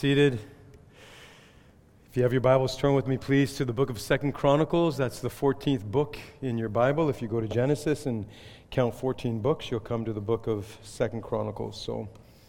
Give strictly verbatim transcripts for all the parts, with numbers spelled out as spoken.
Seated. If you have your Bibles, turn with me, please, to the book of Second Chronicles. That's the fourteenth book in your Bible. If you go to Genesis and count fourteen books, you'll come to the book of Second Chronicles. So,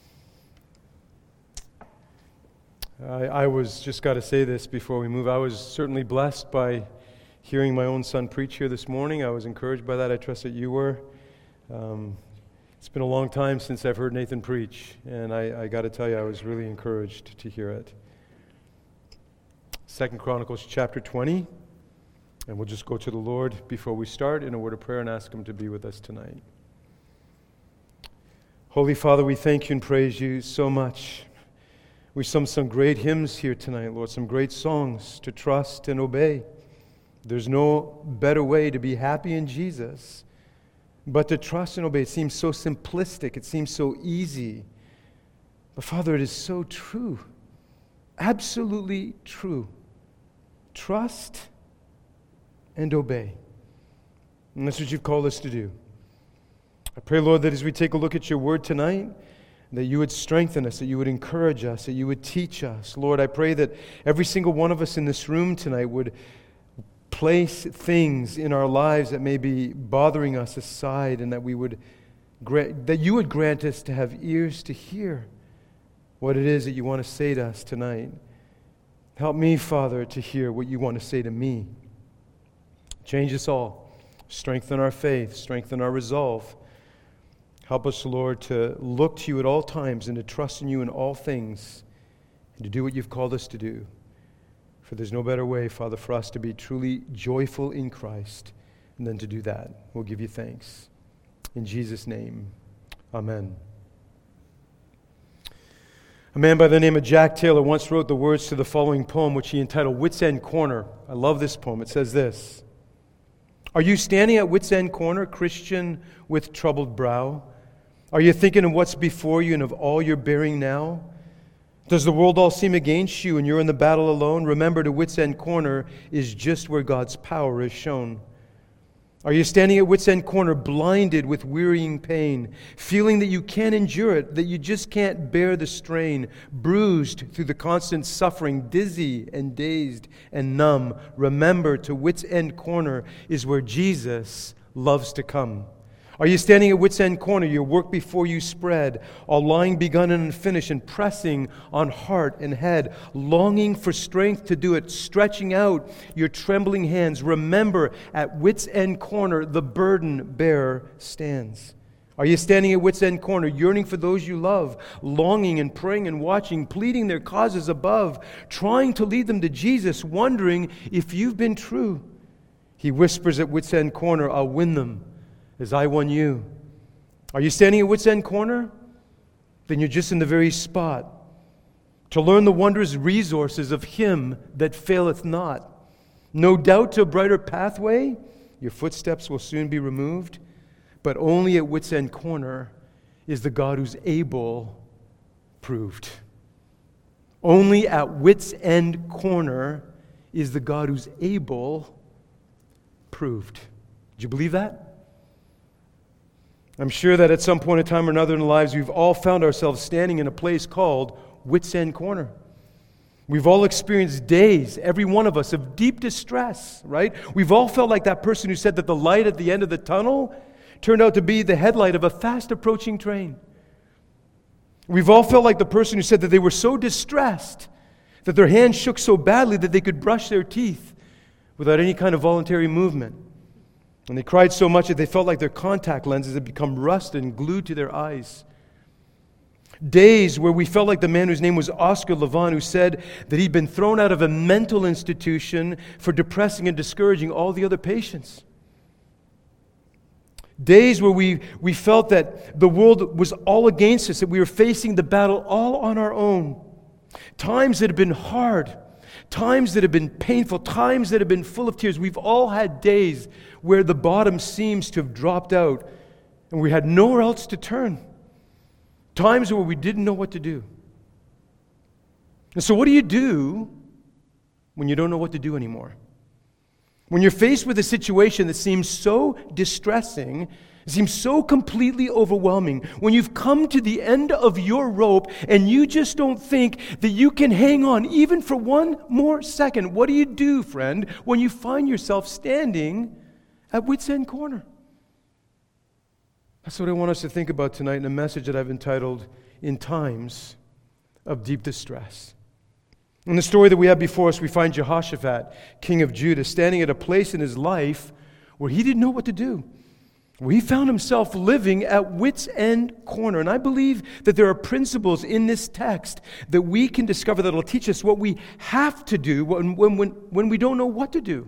I, I was, just got to say this before we move, I was certainly blessed by hearing my own son preach here this morning. I was encouraged by that. I trust that you were. Um, It's been a long time since I've heard Nathan preach, and I, I got to tell you, I was really encouraged to hear it. Second Chronicles chapter twenty, and we'll just go to the Lord before we start in a word of prayer and ask Him to be with us tonight. Holy Father, we thank you and praise you so much. We sung some great hymns here tonight, Lord, some great songs to trust and obey. There's no better way to be happy in Jesus but to trust and obey. It seems so simplistic. It seems so easy. But Father, it is so true. Absolutely true. Trust and obey. And that's what you've called us to do. I pray, Lord, that as we take a look at your word tonight, that you would strengthen us, that you would encourage us, that you would teach us. Lord, I pray that every single one of us in this room tonight would place things in our lives that may be bothering us aside, and that we would grant, that you would grant us to have ears to hear what it is that you want to say to us tonight. Help me, Father, to hear what you want to say to me. Change us all. Strengthen our faith. Strengthen our resolve. Help us, Lord, to look to you at all times and to trust in you in all things and to do what you've called us to do. For there's no better way, Father, for us to be truly joyful in Christ than to do that. We'll give you thanks. In Jesus' name, amen. A man by the name of Jack Taylor once wrote the words to the following poem, which he entitled Wits End Corner. I love this poem. It says this: Are you standing at Wits End Corner, Christian with troubled brow? Are you thinking of what's before you and of all you're bearing now? Does the world all seem against you and you're in the battle alone? Remember, to Wits End Corner is just where God's power is shown. Are you standing at Wits End Corner, blinded with wearying pain, feeling that you can't endure it, that you just can't bear the strain, bruised through the constant suffering, dizzy and dazed and numb? Remember, to Wits End Corner is where Jesus loves to come. Are you standing at Wits End Corner, your work before you spread, all lying begun and unfinished, and pressing on heart and head, longing for strength to do it, stretching out your trembling hands? Remember, at Wits End Corner, the burden bearer stands. Are you standing at Wits End Corner, yearning for those you love, longing and praying and watching, pleading their causes above, trying to lead them to Jesus, wondering if you've been true? He whispers at Wits End Corner, I'll win them as I won you. Are you standing at Wits End Corner? Then you're just in the very spot to learn the wondrous resources of Him that faileth not. No doubt to a brighter pathway, your footsteps will soon be removed, but only at Wits End Corner is the God who's able proved. Only at Wits End Corner is the God who's able proved. Do you believe that? I'm sure that at some point in time or another in our lives, we've all found ourselves standing in a place called Wits End Corner. We've all experienced days, every one of us, of deep distress, right? We've all felt like that person who said that the light at the end of the tunnel turned out to be the headlight of a fast approaching train. We've all felt like the person who said that they were so distressed that their hands shook so badly that they could brush their teeth without any kind of voluntary movement. And they cried so much that they felt like their contact lenses had become rusted and glued to their eyes. Days where we felt like the man whose name was Oscar Levon, who said that he'd been thrown out of a mental institution for depressing and discouraging all the other patients. Days where we, we felt that the world was all against us, that we were facing the battle all on our own. Times that have been hard. Times that have been painful, times that have been full of tears. We've all had days where the bottom seems to have dropped out and we had nowhere else to turn. Times where we didn't know what to do. And so what do you do when you don't know what to do anymore? When you're faced with a situation that seems so distressing It seems so completely overwhelming when you've come to the end of your rope and you just don't think that you can hang on even for one more second. What do you do, friend, when you find yourself standing at wit's end corner? That's what I want us to think about tonight in a message that I've entitled, In Times of Deep Distress. In the story that we have before us, we find Jehoshaphat, king of Judah, standing at a place in his life where he didn't know what to do. Where he found himself living at wit's end corner. And I believe that there are principles in this text that we can discover that will teach us what we have to do when, when, when, when we don't know what to do.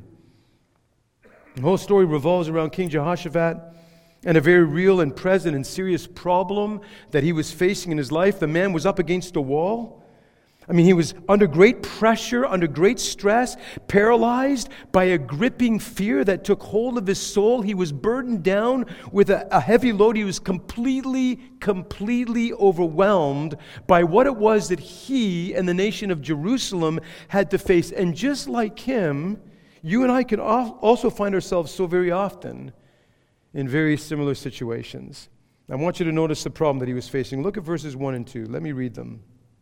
The whole story revolves around King Jehoshaphat and a very real and present and serious problem that he was facing in his life. The man was up against a wall. I mean, he was under great pressure, under great stress, paralyzed by a gripping fear that took hold of his soul. He was burdened down with a, a heavy load. He was completely, completely overwhelmed by what it was that he and the nation of Jerusalem had to face. And just like him, you and I can also find ourselves so very often in very similar situations. I want you to notice the problem that he was facing. Look at verses one and two. Let me read them.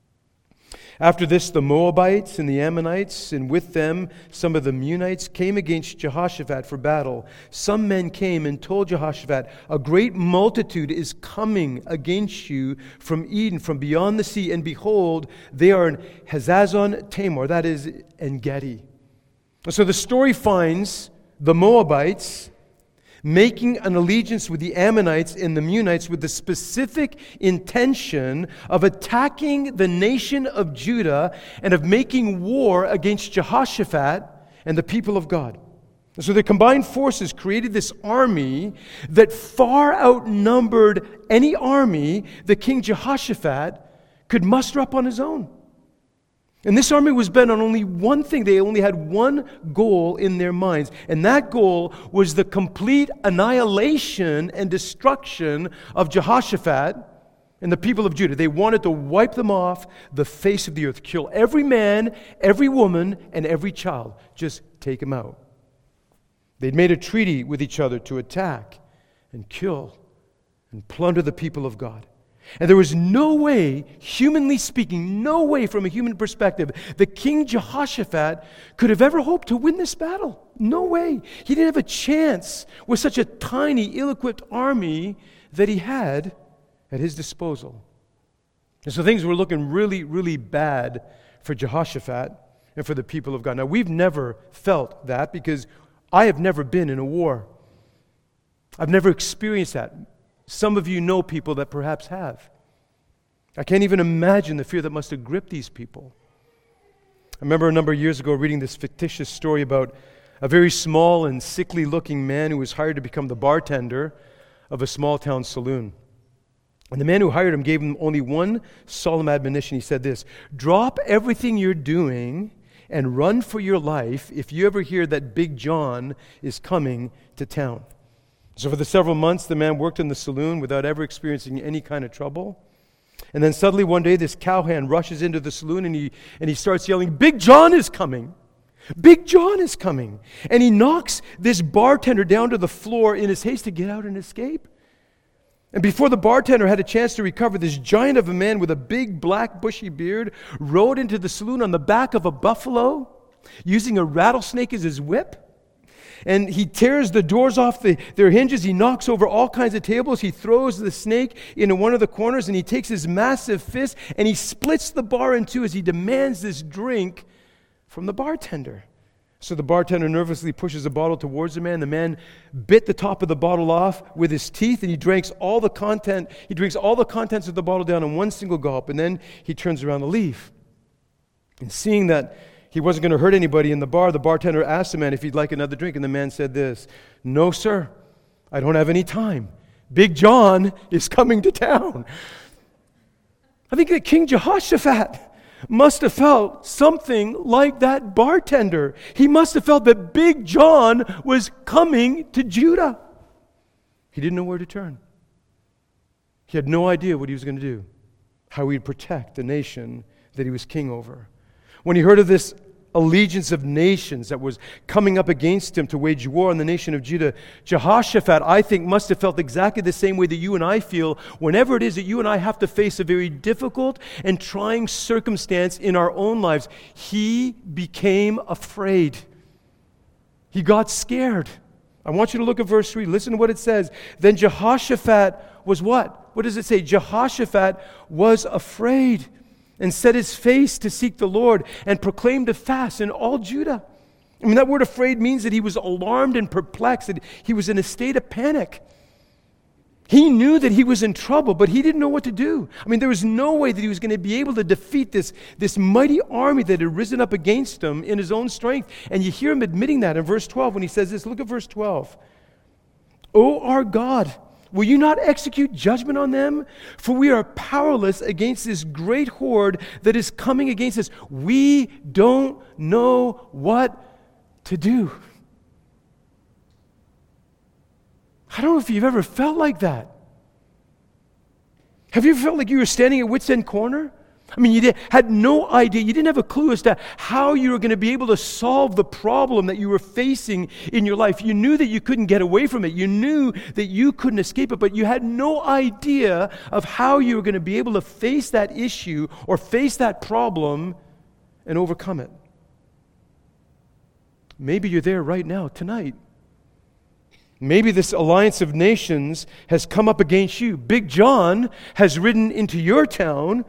After this, the Moabites and the Ammonites, and with them some of the Meunites, came against Jehoshaphat for battle. Some men came and told Jehoshaphat, a great multitude is coming against you from Edom, from beyond the sea, and behold, they are in Hazazon Tamar, that is, En Gedi. So the story finds the Moabites making an allegiance with the Ammonites and the Meunites with the specific intention of attacking the nation of Judah and of making war against Jehoshaphat and the people of God. So their combined forces created this army that far outnumbered any army that King Jehoshaphat could muster up on his own. And this army was bent on only one thing. They only had one goal in their minds. And that goal was the complete annihilation and destruction of Jehoshaphat and the people of Judah. They wanted to wipe them off the face of the earth. Kill every man, every woman, and every child. Just take them out. They'd made a treaty with each other to attack and kill and plunder the people of God. And there was no way, humanly speaking, no way from a human perspective, that King Jehoshaphat could have ever hoped to win this battle. No way. He didn't have a chance with such a tiny, ill-equipped army that he had at his disposal. And so things were looking really, really bad for Jehoshaphat and for the people of God. Now, we've never felt that because I have never been in a war. I've never experienced that. Some of you know people that perhaps have. I can't even imagine the fear that must have gripped these people. I remember a number of years ago reading this fictitious story about a very small and sickly-looking man who was hired to become the bartender of a small-town saloon. And the man who hired him gave him only one solemn admonition. He said this, drop everything you're doing and run for your life if you ever hear that Big John is coming to town. So for the several months, the man worked in the saloon without ever experiencing any kind of trouble. And then suddenly one day, this cowhand rushes into the saloon and he, and he starts yelling, Big John is coming! Big John is coming! And he knocks this bartender down to the floor in his haste to get out and escape. And before the bartender had a chance to recover, this giant of a man with a big black bushy beard rode into the saloon on the back of a buffalo, using a rattlesnake as his whip. And he tears the doors off the, their hinges. He knocks over all kinds of tables. He throws the snake into one of the corners, and he takes his massive fist and he splits the bar in two as he demands this drink from the bartender. So the bartender nervously pushes a bottle towards the man. The man bit the top of the bottle off with his teeth, and he drinks all the content. He drinks all the contents of the bottle down in one single gulp, and then he turns around to leave. And seeing that he wasn't going to hurt anybody in the bar, the bartender asked the man if he'd like another drink, and the man said this, no, sir, I don't have any time. Big John is coming to town. I think that King Jehoshaphat must have felt something like that bartender. He must have felt that Big John was coming to Judah. He didn't know where to turn. He had no idea what he was going to do, how he'd protect the nation that he was king over. When he heard of this allegiance of nations that was coming up against him to wage war on the nation of Judah. Jehoshaphat, I think, must have felt exactly the same way that you and I feel whenever it is that you and I have to face a very difficult and trying circumstance in our own lives. He became afraid. He got scared. I want you to look at verse three. Listen to what it says. Then Jehoshaphat was what? What does it say? Jehoshaphat was afraid and set his face to seek the Lord and proclaimed a fast in all Judah. I mean, that word afraid means that he was alarmed and perplexed, that he was in a state of panic. He knew that he was in trouble, but he didn't know what to do. I mean, there was no way that he was going to be able to defeat this, this mighty army that had risen up against him in his own strength. And you hear him admitting that in verse twelve when he says this. Look at verse twelve. "O our God, will you not execute judgment on them? For we are powerless against this great horde that is coming against us. We don't know what to do." I don't know if you've ever felt like that. Have you ever felt like you were standing at wit's end corner? I mean, you did, had no idea. You didn't have a clue as to how you were going to be able to solve the problem that you were facing in your life. You knew that you couldn't get away from it. You knew that you couldn't escape it, but you had no idea of how you were going to be able to face that issue or face that problem and overcome it. Maybe you're there right now, tonight. Maybe this alliance of nations has come up against you. Big John has ridden into your town,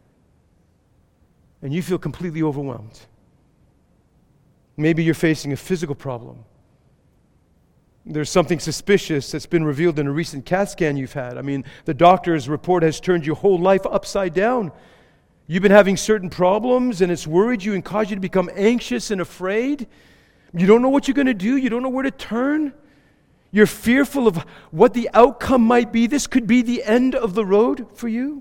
and you feel completely overwhelmed. Maybe you're facing a physical problem. There's something suspicious that's been revealed in a recent CAT scan you've had. I mean, the doctor's report has turned your whole life upside down. You've been having certain problems, and it's worried you and caused you to become anxious and afraid. You don't know what you're going to do. You don't know where to turn. You're fearful of what the outcome might be. This could be the end of the road for you.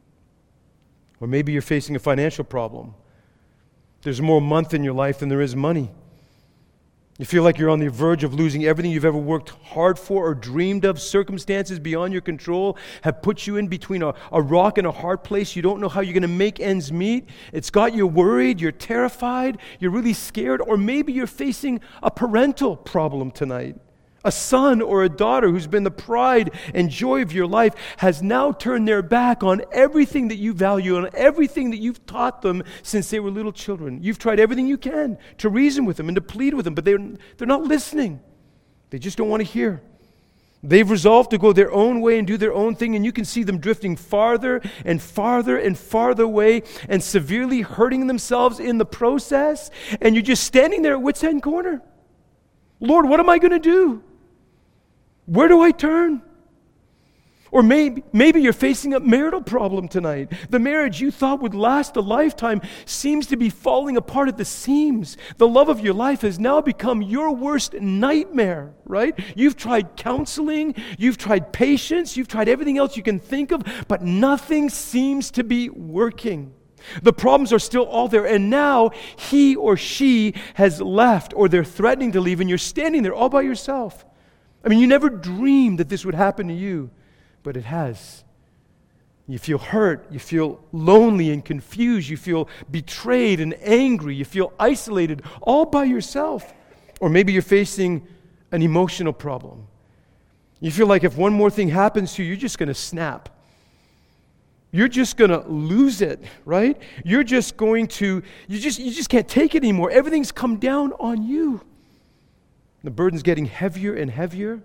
Or maybe you're facing a financial problem. There's more month in your life than there is money. You feel like you're on the verge of losing everything you've ever worked hard for or dreamed of. Circumstances beyond your control have put you in between a, a rock and a hard place. You don't know how you're going to make ends meet. It's got you worried. You're terrified. You're really scared. Or maybe you're facing a parental problem tonight. A son or a daughter who's been the pride and joy of your life has now turned their back on everything that you value, on everything that you've taught them since they were little children. You've tried everything you can to reason with them and to plead with them, but they're, they're not listening. They just don't want to hear. They've resolved to go their own way and do their own thing, and you can see them drifting farther and farther and farther away and severely hurting themselves in the process, and you're just standing there at wit's end corner. Lord, what am I going to do? Where do I turn? Or maybe, maybe you're facing a marital problem tonight. The marriage you thought would last a lifetime seems to be falling apart at the seams. The love of your life has now become your worst nightmare, right? You've tried counseling, you've tried patience, you've tried everything else you can think of, but nothing seems to be working. The problems are still all there, and now he or she has left, or they're threatening to leave, and you're standing there all by yourself. I mean, you never dreamed that this would happen to you, but it has. You feel hurt, you feel lonely and confused, you feel betrayed and angry, you feel isolated all by yourself. Or maybe you're facing an emotional problem. You feel like if one more thing happens to you, you're just going to snap. You're just going to lose it, right? You're just going to, you just, you just can't take it anymore. Everything's come down on you. The burden's getting heavier and heavier.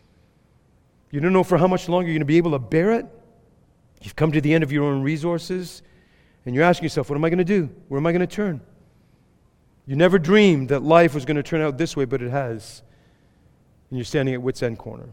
You don't know for how much longer you're going to be able to bear it. You've come to the end of your own resources, and you're asking yourself, what am I going to do? Where am I going to turn? You never dreamed that life was going to turn out this way, but it has. And you're standing at wit's end corner.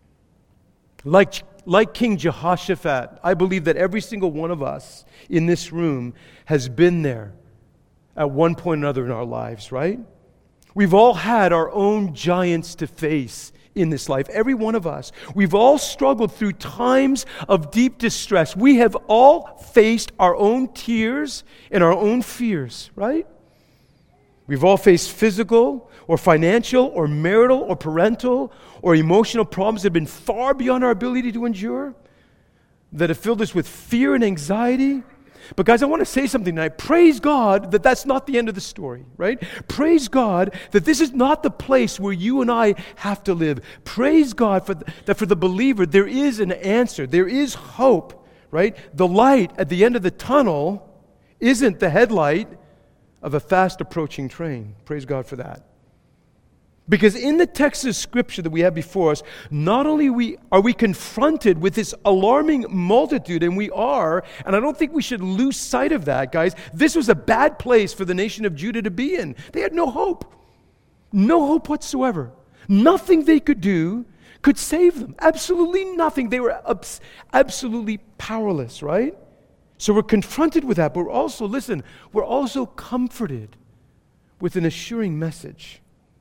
Like, like King Jehoshaphat, I believe that every single one of us in this room has been there at one point or another in our lives, right? We've all had our own giants to face in this life, every one of us. We've all struggled through times of deep distress. We have all faced our own tears and our own fears, right? We've all faced physical or financial or marital or parental or emotional problems that have been far beyond our ability to endure, that have filled us with fear and anxiety. But guys, I want to say something tonight. Praise God that that's not the end of the story, right? Praise God that this is not the place where you and I have to live. Praise God for the, that for the believer there is an answer. There is hope, right? The light at the end of the tunnel isn't the headlight of a fast approaching train. Praise God for that. Because in the text of Scripture that we have before us, not only we, are we confronted with this alarming multitude, and we are, and I don't think we should lose sight of that, guys. This was a bad place for the nation of Judah to be in. They had no hope. No hope whatsoever. Nothing they could do could save them. Absolutely nothing. They were abs- absolutely powerless, right? So we're confronted with that, but we're also, listen, we're also comforted with an assuring message.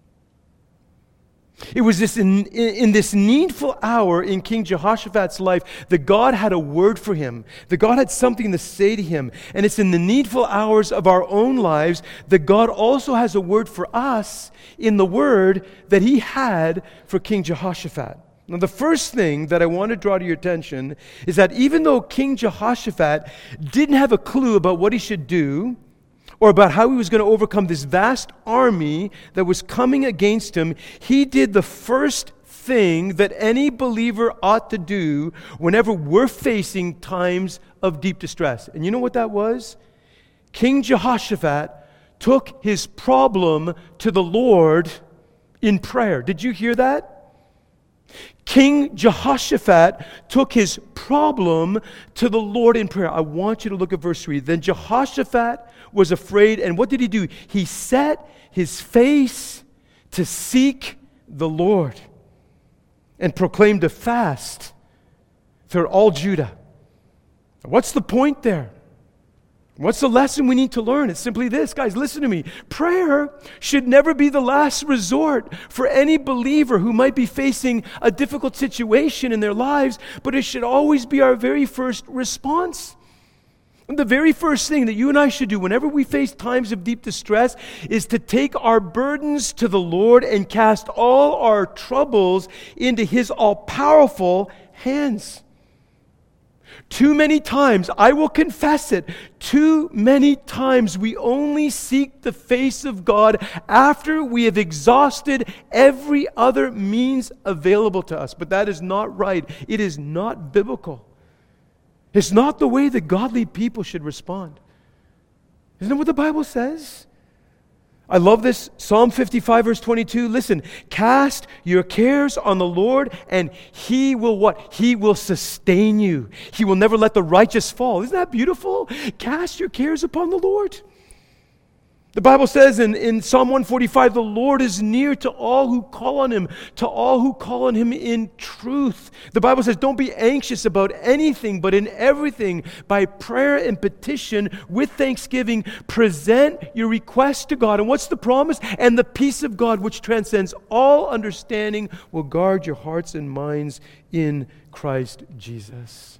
It was this in, in, in this needful hour in King Jehoshaphat's life that God had a word for him, that God had something to say to him. And it's in the needful hours of our own lives that God also has a word for us in the word that he had for King Jehoshaphat. Now, the first thing that I want to draw to your attention is that even though King Jehoshaphat didn't have a clue about what he should do, or about how he was going to overcome this vast army that was coming against him, he did the first thing that any believer ought to do whenever we're facing times of deep distress. And you know what that was? King Jehoshaphat took his problem to the Lord in prayer. Did you hear that? King Jehoshaphat took his problem to the Lord in prayer. I want you to look at verse three. Then Jehoshaphat was afraid, and what did he do? He set his face to seek the Lord and proclaimed a fast throughout all Judah. What's the point there? What's the lesson we need to learn? It's simply this, guys, listen to me. Prayer should never be the last resort for any believer who might be facing a difficult situation in their lives, but it should always be our very first response. And the very first thing that you and I should do whenever we face times of deep distress is to take our burdens to the Lord and cast all our troubles into his all-powerful hands. Too many times, I will confess it, too many times we only seek the face of God after we have exhausted every other means available to us. But that is not right. It is not biblical. It's not the way that godly people should respond. Isn't that what the Bible says? I love this. Psalm fifty-five, verse twenty-two. Listen, cast your cares on the Lord, and he will what? He will sustain you. He will never let the righteous fall. Isn't that beautiful? Cast your cares upon the Lord. The Bible says in, in Psalm one forty-five, the Lord is near to all who call on him, to all who call on him in truth. The Bible says, don't be anxious about anything, but in everything, by prayer and petition, with thanksgiving, present your request to God. And what's the promise? And the peace of God, which transcends all understanding, will guard your hearts and minds in Christ Jesus.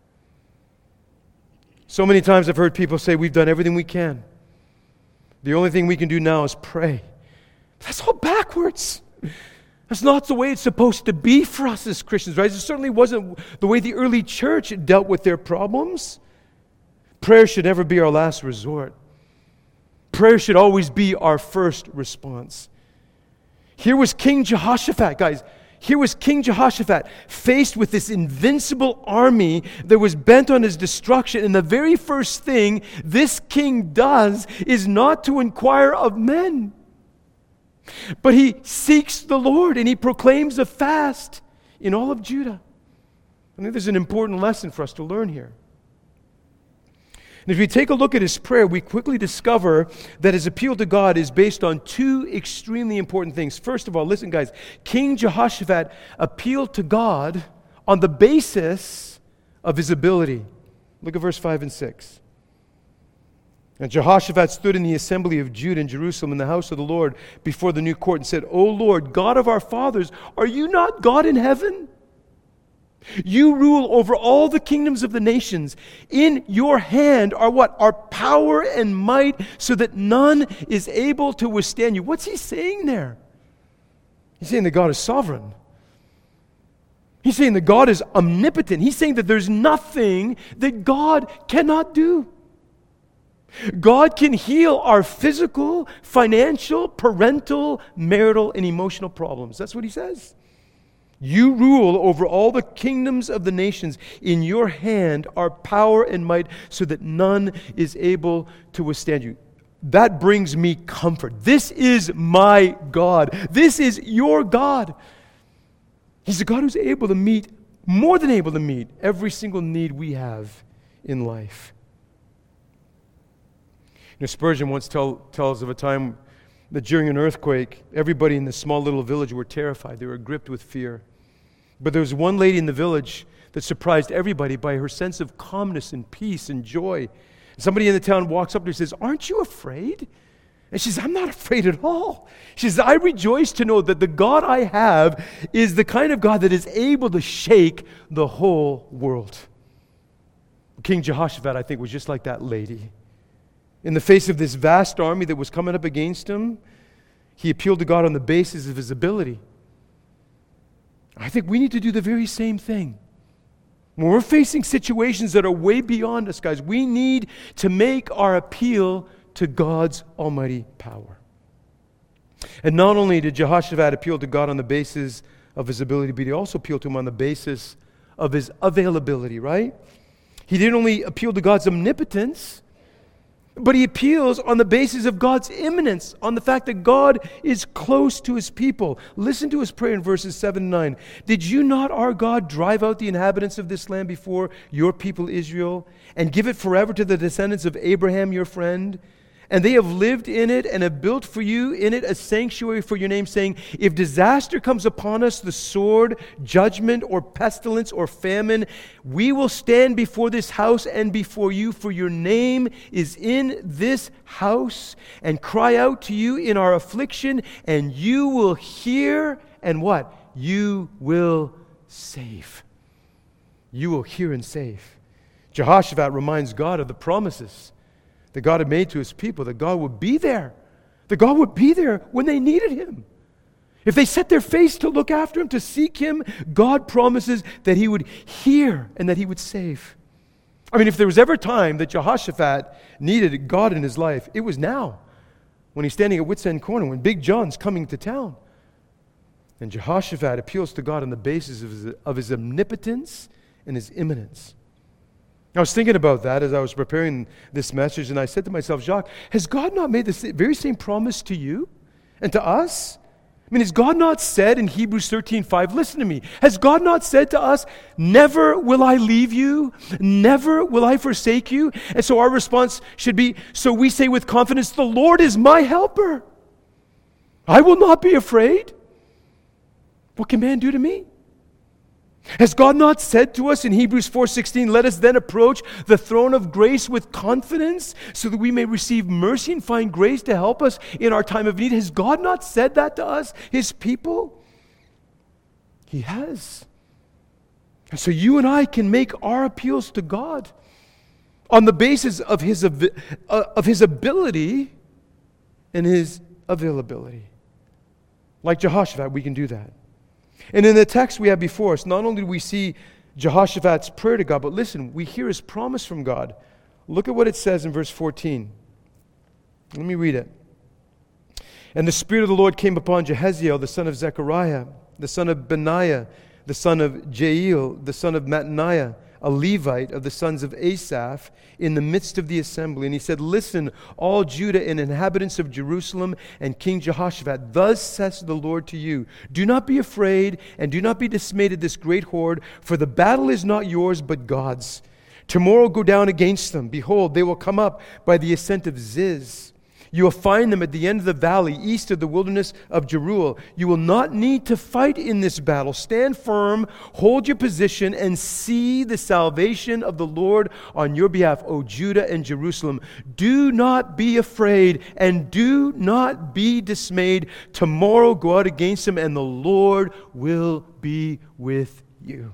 So many times I've heard people say, we've done everything we can. The only thing we can do now is pray. That's all backwards. That's not the way it's supposed to be for us as Christians, right? It certainly wasn't the way the early church dealt with their problems. Prayer should never be our last resort. Prayer should always be our first response. Here was King Jehoshaphat, guys. Here was King Jehoshaphat faced with this invincible army that was bent on his destruction. And the very first thing this king does is not to inquire of men, but he seeks the Lord and he proclaims a fast in all of Judah. I think there's an important lesson for us to learn here. And if we take a look at his prayer, we quickly discover that his appeal to God is based on two extremely important things. First of all, listen, guys, King Jehoshaphat appealed to God on the basis of his ability. Look at verse five and six. And Jehoshaphat stood in the assembly of Judah in Jerusalem in the house of the Lord before the new court and said, O Lord, God of our fathers, are you not God in heaven? You rule over all the kingdoms of the nations. In your hand are what? Are power and might, so that none is able to withstand you. What's he saying there? He's saying that God is sovereign. He's saying that God is omnipotent. He's saying that there's nothing that God cannot do. God can heal our physical, financial, parental, marital, and emotional problems. That's what he says. You rule over all the kingdoms of the nations. In your hand are power and might, so that none is able to withstand you. That brings me comfort. This is my God. This is your God. He's a God who's able to meet, more than able to meet, every single need we have in life. You know, Spurgeon once tell, tells of a time that during an earthquake, everybody in this small little village were terrified. They were gripped with fear. But there was one lady in the village that surprised everybody by her sense of calmness and peace and joy. Somebody in the town walks up to her and says, "Aren't you afraid?" And she says, "I'm not afraid at all." She says, "I rejoice to know that the God I have is the kind of God that is able to shake the whole world." King Jehoshaphat, I think, was just like that lady. In the face of this vast army that was coming up against him, he appealed to God on the basis of his ability. I think we need to do the very same thing. When we're facing situations that are way beyond us, guys, we need to make our appeal to God's almighty power. And not only did Jehoshaphat appeal to God on the basis of his ability, but he also appealed to him on the basis of his availability, right? He didn't only appeal to God's omnipotence, but he appeals on the basis of God's immanence, on the fact that God is close to his people. Listen to his prayer in verses seven and nine. "Did you not, our God, drive out the inhabitants of this land before your people Israel, and give it forever to the descendants of Abraham, your friend? And they have lived in it and have built for you in it a sanctuary for your name, saying, if disaster comes upon us, the sword, judgment, or pestilence, or famine, we will stand before this house and before you, for your name is in this house, and cry out to you in our affliction, and you will hear, and what? You will save." You will hear and save. Jehoshaphat reminds God of the promises that God had made to his people, that God would be there, that God would be there when they needed him. If they set their face to look after him, to seek him, God promises that he would hear and that he would save. I mean, if there was ever a time that Jehoshaphat needed God in his life, it was now, when he's standing at Wits End Corner, when Big John's coming to town. And Jehoshaphat appeals to God on the basis of his, of his omnipotence and his immanence. I was thinking about that as I was preparing this message, and I said to myself, Jacques, has God not made this very same promise to you and to us? I mean, has God not said in Hebrews thirteen five, listen to me, has God not said to us, never will I leave you, never will I forsake you? And so our response should be, so we say with confidence, the Lord is my helper. I will not be afraid. What can man do to me? Has God not said to us in Hebrews four sixteen, let us then approach the throne of grace with confidence so that we may receive mercy and find grace to help us in our time of need? Has God not said that to us, his people? He has. And so you and I can make our appeals to God on the basis of his, of his ability and his availability. Like Jehoshaphat, we can do that. And in the text we have before us, not only do we see Jehoshaphat's prayer to God, but listen, we hear his promise from God. Look at what it says in verse fourteen. Let me read it. "And the Spirit of the Lord came upon Jehaziel, the son of Zechariah, the son of Benaiah, the son of Jael, the son of Mattaniah, a Levite of the sons of Asaph, in the midst of the assembly. And he said, listen, all Judah and inhabitants of Jerusalem and King Jehoshaphat, thus says the Lord to you, do not be afraid and do not be dismayed at this great horde, for the battle is not yours but God's. Tomorrow go down against them. Behold, they will come up by the ascent of Ziz. You will find them at the end of the valley, east of the wilderness of Jeruel. You will not need to fight in this battle. Stand firm, hold your position, and see the salvation of the Lord on your behalf, O Judah and Jerusalem. Do not be afraid, and do not be dismayed. Tomorrow go out against them, and the Lord will be with you."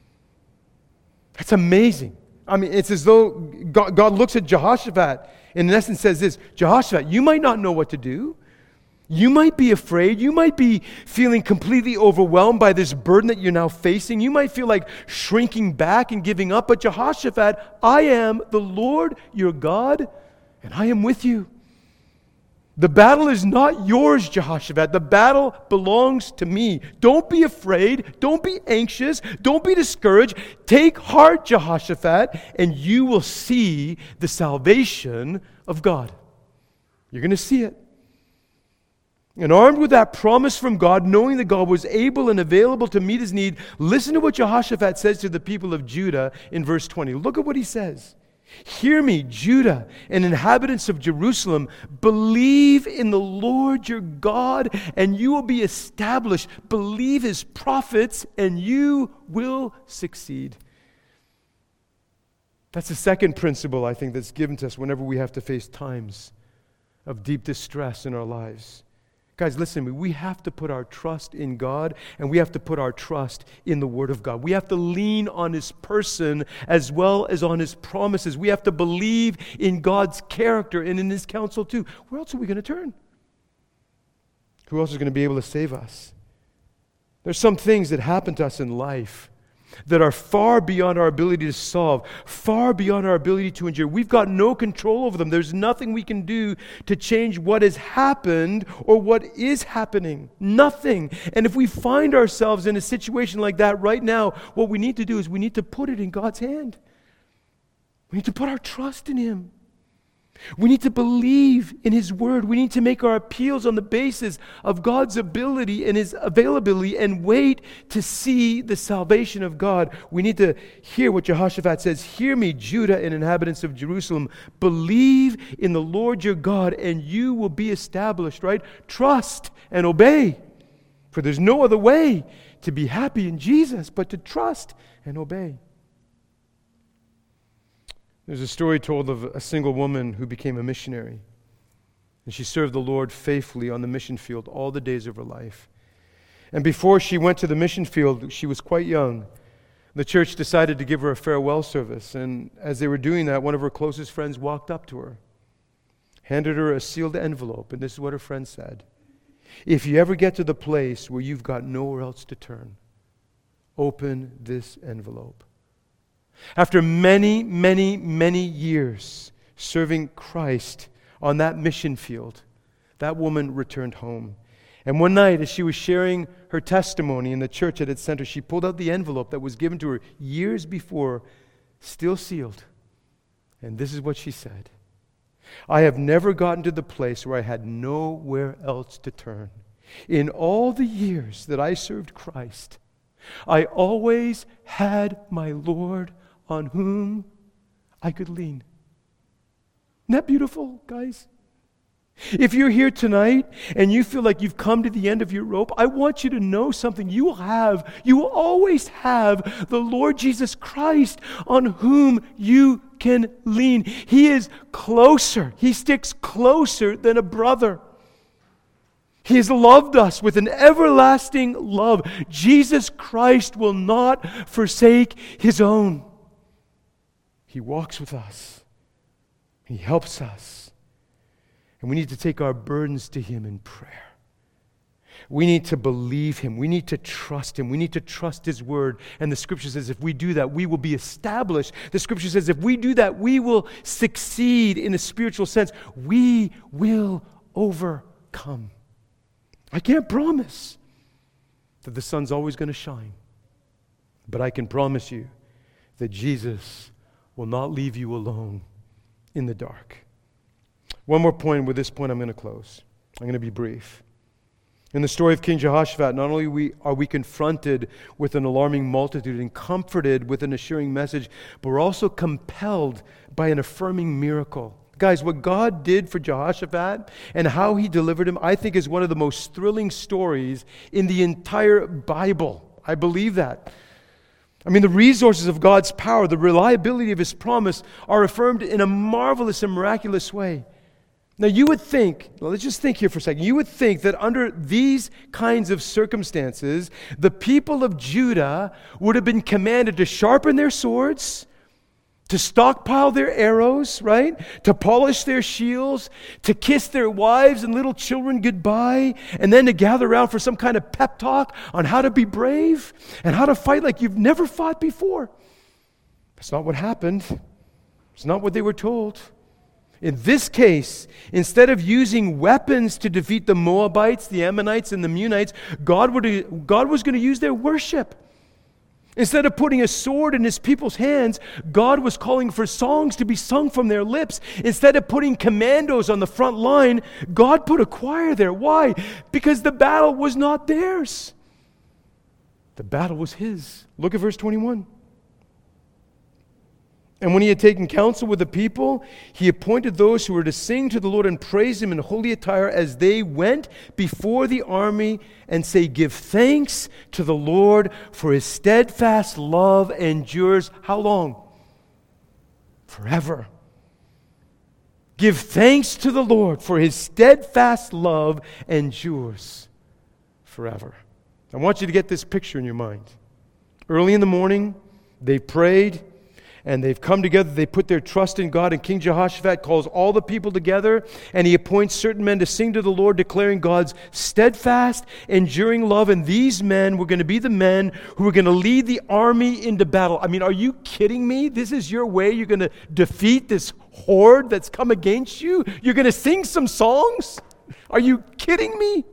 That's amazing. I mean, it's as though God, God looks at Jehoshaphat and in essence says this, Jehoshaphat, you might not know what to do. You might be afraid. You might be feeling completely overwhelmed by this burden that you're now facing. You might feel like shrinking back and giving up. But Jehoshaphat, I am the Lord your God, and I am with you. The battle is not yours, Jehoshaphat. The battle belongs to me. Don't be afraid. Don't be anxious. Don't be discouraged. Take heart, Jehoshaphat, and you will see the salvation of God. You're going to see it. And armed with that promise from God, knowing that God was able and available to meet his need, listen to what Jehoshaphat says to the people of Judah in verse twenty. Look at what he says. Hear me, Judah and inhabitants of Jerusalem. Believe in the Lord your God, and you will be established. Believe his prophets, and you will succeed. That's the second principle, I think, that's given to us whenever we have to face times of deep distress in our lives. Guys, listen to me. We have to put our trust in God, and we have to put our trust in the Word of God. We have to lean on his person as well as on his promises. We have to believe in God's character and in his counsel too. Where else are we going to turn? Who else is going to be able to save us? There's some things that happen to us in life that are far beyond our ability to solve, far beyond our ability to endure. We've got no control over them. There's nothing we can do to change what has happened or what is happening. Nothing. And if we find ourselves in a situation like that right now, what we need to do is we need to put it in God's hand. We need to put our trust in him. We need to believe in his word. We need to make our appeals on the basis of God's ability and his availability and wait to see the salvation of God. We need to hear what Jehoshaphat says. Hear me, Judah and inhabitants of Jerusalem. Believe in the Lord your God, and you will be established, right? Trust and obey. For there's no other way to be happy in Jesus but to trust and obey. There's a story told of a single woman who became a missionary. And she served the Lord faithfully on the mission field all the days of her life. And before she went to the mission field, she was quite young. The church decided to give her a farewell service. And as they were doing that, one of her closest friends walked up to her, handed her a sealed envelope, and this is what her friend said. If you ever get to the place where you've got nowhere else to turn, open this envelope. After many, many, many years serving Christ on that mission field, that woman returned home. And one night, as she was sharing her testimony in the church at its center, she pulled out the envelope that was given to her years before, still sealed. And this is what she said. I have never gotten to the place where I had nowhere else to turn. In all the years that I served Christ, I always had my Lord on whom I could lean. Isn't that beautiful, guys? If you're here tonight and you feel like you've come to the end of your rope, I want you to know something. You will have, you will always have the Lord Jesus Christ on whom you can lean. He is closer. He sticks closer than a brother. He has loved us with an everlasting love. Jesus Christ will not forsake his own. He walks with us. He helps us. And we need to take our burdens to him in prayer. We need to believe him. We need to trust him. We need to trust his word. And the scripture says if we do that, we will be established. The scripture says if we do that, we will succeed in a spiritual sense. We will overcome. I can't promise that the sun's always going to shine. But I can promise you that Jesus will not leave you alone in the dark. One more point. With this point, I'm going to close. I'm going to be brief. In the story of King Jehoshaphat, not only we, are we confronted with an alarming multitude and comforted with an assuring message, but we're also compelled by an affirming miracle. Guys, what God did for Jehoshaphat and how he delivered him, I think is one of the most thrilling stories in the entire Bible. I believe that. I mean, the resources of God's power, the reliability of his promise are affirmed in a marvelous and miraculous way. Now, you would think, well, let's just think here for a second. You would think that under these kinds of circumstances, the people of Judah would have been commanded to sharpen their swords, to stockpile their arrows, right? To polish their shields, to kiss their wives and little children goodbye, and then to gather around for some kind of pep talk on how to be brave and how to fight like you've never fought before. That's not what happened. It's not what they were told. In this case, instead of using weapons to defeat the Moabites, the Ammonites, and the Meunites, God, would, God was going to use their worship. Instead of putting a sword in his people's hands, God was calling for songs to be sung from their lips. Instead of putting commandos on the front line, God put a choir there. Why? Because the battle was not theirs. The battle was his. Look at verse twenty-one. And when he had taken counsel with the people, he appointed those who were to sing to the Lord and praise him in holy attire as they went before the army and say, give thanks to the Lord, for his steadfast love endures how long? Forever. Give thanks to the Lord, for his steadfast love endures forever. I want you to get this picture in your mind. Early in the morning, they prayed, and they've come together, they put their trust in God, and King Jehoshaphat calls all the people together, and he appoints certain men to sing to the Lord, declaring God's steadfast, enduring love, and these men were going to be the men who were going to lead the army into battle. I mean, are you kidding me? This is your way you're going to defeat this horde that's come against you? You're going to sing some songs? Are you kidding me?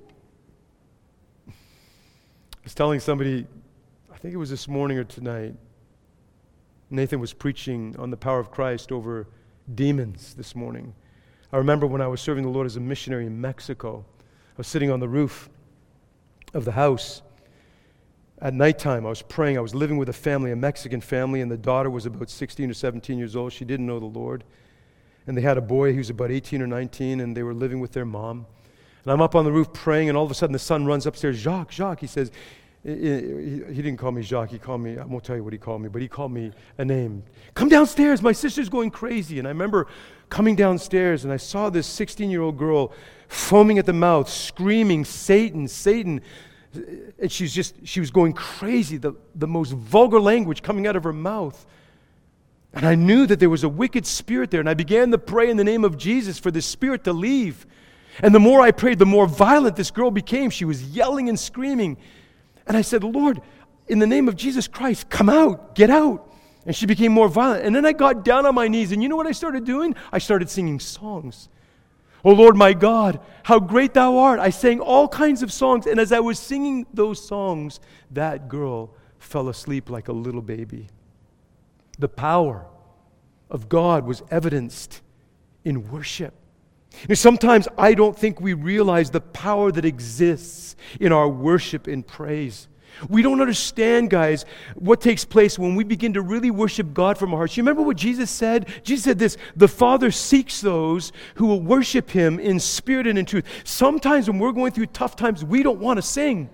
I was telling somebody, I think it was this morning or tonight, Nathan was preaching on the power of Christ over demons this morning. I remember when I was serving the Lord as a missionary in Mexico, I was sitting on the roof of the house at nighttime. I was praying. I was living with a family, a Mexican family, and the daughter was about sixteen or seventeen years old. She didn't know the Lord. And they had a boy who was about eighteen or nineteen, and they were living with their mom. And I'm up on the roof praying, and all of a sudden the son runs upstairs. Jacques, Jacques, he says, He, he didn't call me Jacques, he called me, I won't tell you what he called me, but he called me a name. Come downstairs, my sister's going crazy. And I remember coming downstairs and I saw this sixteen-year-old girl foaming at the mouth, screaming, Satan, Satan. And she's just, she was going crazy, the, the most vulgar language coming out of her mouth. And I knew that there was a wicked spirit there, and I began to pray in the name of Jesus for this spirit to leave. And the more I prayed, the more violent this girl became. She was yelling and screaming. And I said, Lord, in the name of Jesus Christ, come out, get out. And she became more violent. And then I got down on my knees, and you know what I started doing? I started singing songs. Oh Lord, my God, how great thou art. I sang all kinds of songs, and as I was singing those songs, that girl fell asleep like a little baby. The power of God was evidenced in worship. And sometimes I don't think we realize the power that exists in our worship and praise. We don't understand, guys, what takes place when we begin to really worship God from our hearts. You remember what Jesus said? Jesus said this, the Father seeks those who will worship him in spirit and in truth. Sometimes when we're going through tough times, we don't want to sing.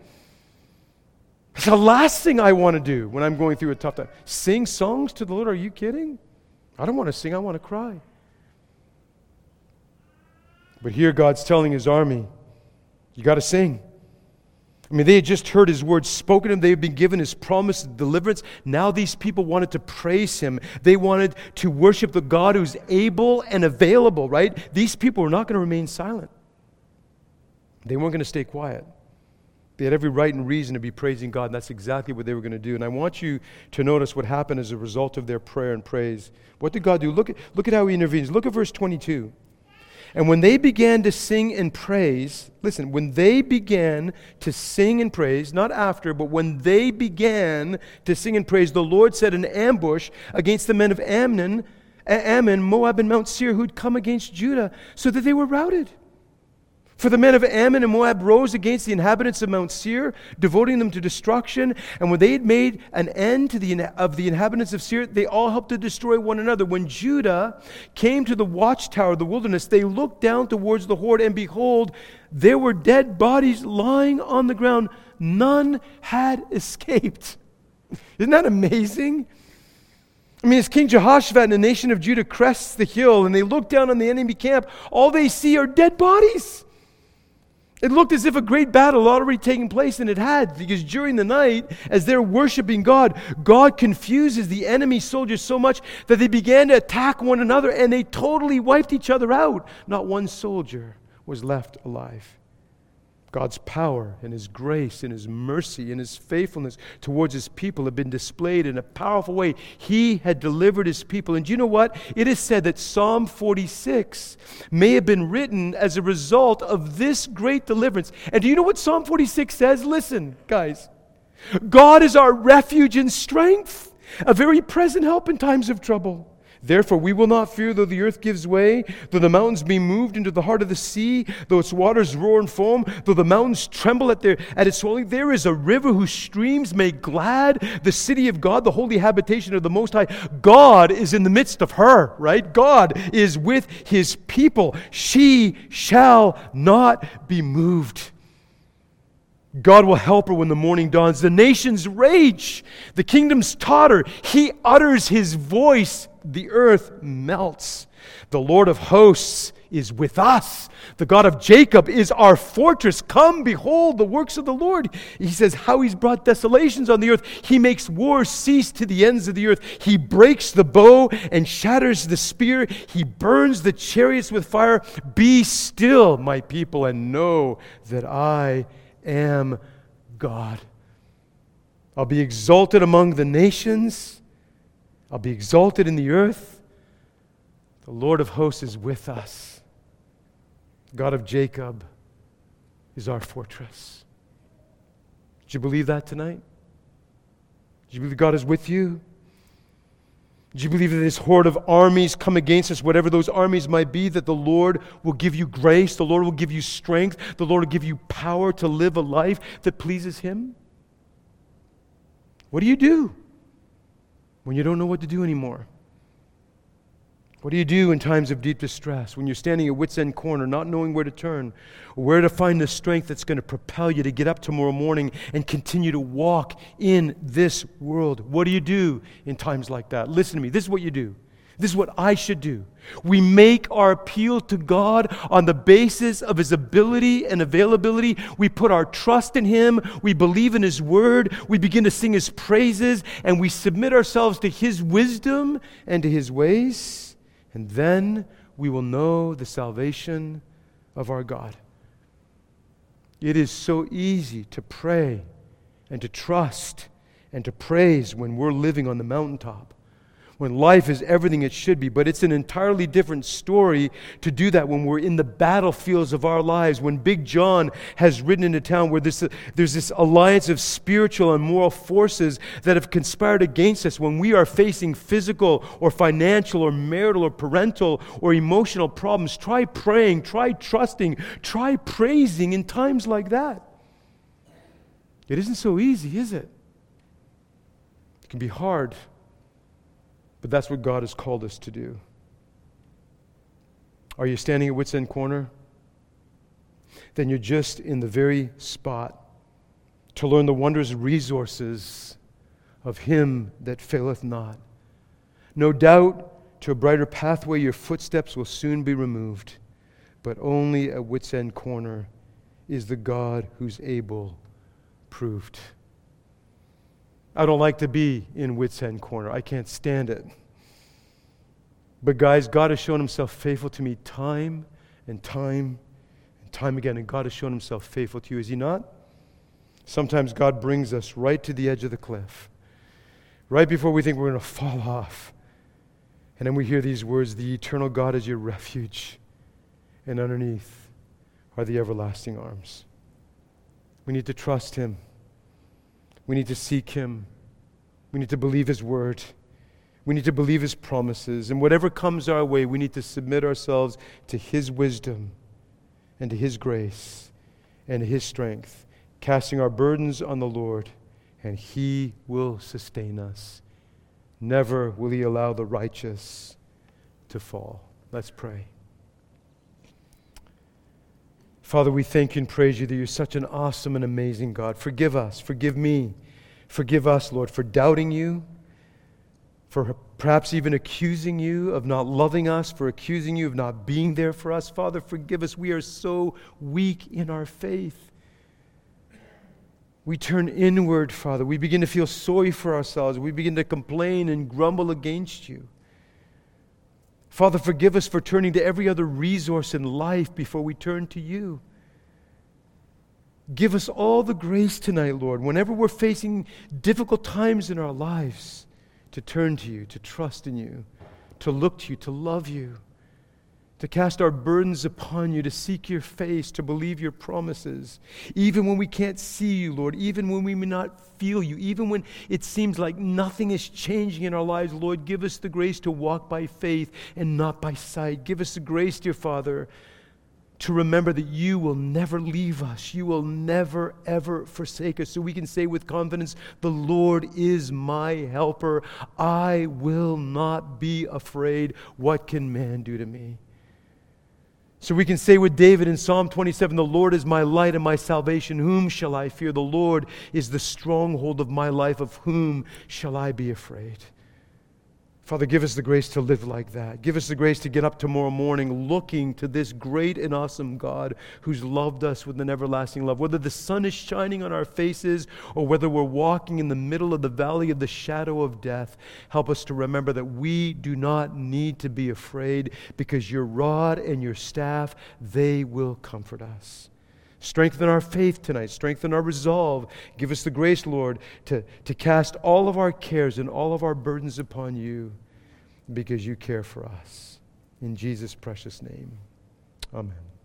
It's the last thing I want to do when I'm going through a tough time. Sing songs to the Lord? Are you kidding? I don't want to sing, I want to cry. But here God's telling his army, you got to sing. I mean, they had just heard his words spoken to them. They had been given his promise of deliverance. Now these people wanted to praise him. They wanted to worship the God who's able and available, right? These people were not going to remain silent. They weren't going to stay quiet. They had every right and reason to be praising God, and that's exactly what they were going to do. And I want you to notice what happened as a result of their prayer and praise. What did God do? Look at, look at how he intervenes. Look at verse twenty-two. And when they began to sing and praise, listen, when they began to sing and praise, not after, but when they began to sing and praise, the Lord set an ambush against the men of Ammon, Ammon, Moab, and Mount Seir, who'd come against Judah, so that they were routed. For the men of Ammon and Moab rose against the inhabitants of Mount Seir, devoting them to destruction. And when they had made an end to the, of the inhabitants of Seir, they all helped to destroy one another. When Judah came to the watchtower of the wilderness, they looked down towards the horde, and behold, there were dead bodies lying on the ground. None had escaped. Isn't that amazing? I mean, as King Jehoshaphat and the nation of Judah crests the hill, and they look down on the enemy camp, all they see are dead bodies. It looked as if a great battle had already taken place, and it had, because during the night, as they're worshiping God, God confuses the enemy soldiers so much that they began to attack one another, and they totally wiped each other out. Not one soldier was left alive. God's power and His grace and His mercy and His faithfulness towards His people have been displayed in a powerful way. He had delivered His people. And do you know what? It is said that Psalm forty-six may have been written as a result of this great deliverance. And do you know what Psalm forty-six says? Listen, guys. God is our refuge and strength, a very present help in times of trouble. Therefore, we will not fear though the earth gives way, though the mountains be moved into the heart of the sea, though its waters roar and foam, though the mountains tremble at, their, at its swelling. There is a river whose streams make glad the city of God, the holy habitation of the Most High. God is in the midst of her, right? God is with His people. She shall not be moved. God will help her when the morning dawns. The nations rage. The kingdoms totter. He utters His voice. The earth melts. The Lord of hosts is with us. The God of Jacob is our fortress. Come, behold the works of the Lord. He says how He's brought desolations on the earth. He makes wars cease to the ends of the earth. He breaks the bow and shatters the spear. He burns the chariots with fire. Be still, my people, and know that I am God. I'll be exalted among the nations. I'll be exalted in the earth. The Lord of hosts is with us. God of Jacob is our fortress. Do you believe that tonight? Do you believe God is with you? Do you believe that this horde of armies come against us, whatever those armies might be, that the Lord will give you grace, the Lord will give you strength, the Lord will give you power to live a life that pleases Him? What do you do when you don't know what to do anymore? What do you do in times of deep distress, when you're standing at wit's end corner, not knowing where to turn, or where to find the strength that's going to propel you to get up tomorrow morning and continue to walk in this world? What do you do in times like that? Listen to me. This is what you do. This is what I should do. We make our appeal to God on the basis of His ability and availability. We put our trust in Him. We believe in His word. We begin to sing His praises, and we submit ourselves to His wisdom and to His ways. And then we will know the salvation of our God. It is so easy to pray and to trust and to praise when we're living on the mountaintop, when life is everything it should be. But it's an entirely different story to do that when we're in the battlefields of our lives, when Big John has ridden into town where this, uh, there's this alliance of spiritual and moral forces that have conspired against us, when we are facing physical or financial or marital or parental or emotional problems. Try praying, try trusting, try praising in times like that. It isn't so easy, is it? It can be hard. But that's what God has called us to do. Are you standing at wit's end corner? Then you're just in the very spot to learn the wondrous resources of Him that faileth not. No doubt, to a brighter pathway your footsteps will soon be removed, but only at wit's end corner is the God who's able proved. I don't like to be in wit's end corner. I can't stand it. But guys, God has shown Himself faithful to me time and time and time again. And God has shown Himself faithful to you, is He not? Sometimes God brings us right to the edge of the cliff, right before we think we're going to fall off. And then we hear these words, the eternal God is your refuge, and underneath are the everlasting arms. We need to trust Him. We need to seek Him. We need to believe His word. We need to believe His promises. And whatever comes our way, we need to submit ourselves to His wisdom and to His grace and His strength, casting our burdens on the Lord, and He will sustain us. Never will He allow the righteous to fall. Let's pray. Father, we thank You and praise You that You're such an awesome and amazing God. Forgive us. Forgive me. Forgive us, Lord, for doubting You, for perhaps even accusing You of not loving us, for accusing You of not being there for us. Father, forgive us. We are so weak in our faith. We turn inward, Father. We begin to feel sorry for ourselves. We begin to complain and grumble against You. Father, forgive us for turning to every other resource in life before we turn to You. Give us all the grace tonight, Lord, whenever we're facing difficult times in our lives, to turn to you, to trust in you, to look to you, to love you, to cast our burdens upon you, to seek your face, to believe your promises. Even when we can't see you, Lord, even when we may not feel you, even when it seems like nothing is changing in our lives, Lord, give us the grace to walk by faith and not by sight. Give us the grace, dear Father, to remember that you will never leave us. You will never, ever forsake us. So we can say with confidence, the Lord is my helper. I will not be afraid. What can man do to me? So we can say with David in Psalm twenty-seven, the Lord is my light and my salvation. Whom shall I fear? The Lord is the stronghold of my life. Of whom shall I be afraid? Father, give us the grace to live like that. Give us the grace to get up tomorrow morning looking to this great and awesome God who's loved us with an everlasting love. Whether the sun is shining on our faces or whether we're walking in the middle of the valley of the shadow of death, help us to remember that we do not need to be afraid because your rod and your staff, they will comfort us. Strengthen our faith tonight. Strengthen our resolve. Give us the grace, Lord, to, to cast all of our cares and all of our burdens upon you because you care for us. In Jesus' precious name, amen.